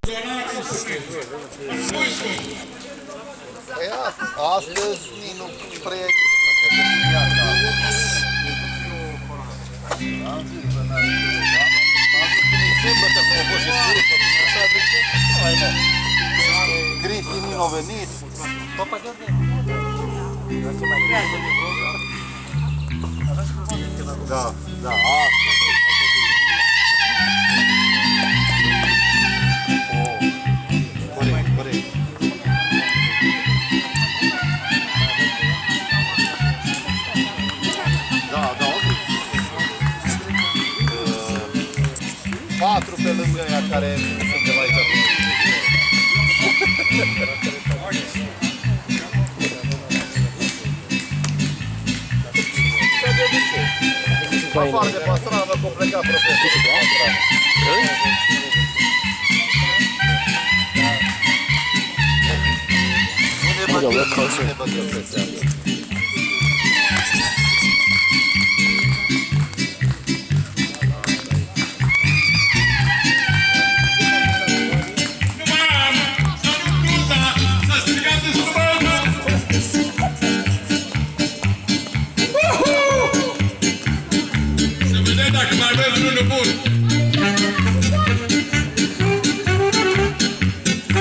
Astăzi nici nu prea e. Sâmbătă, cum a fost și sâmbătă, așa, de ce? Hai, mă. Cristi nu a venit. Papa, de-aia. Da, da, asta. Corect, corect. Da, da, ok. 4 pe lângă ea care sunt de la aici. Afară de pastrană, că a plecat profesorul de pastrană. Nu ne băgăm pe seama.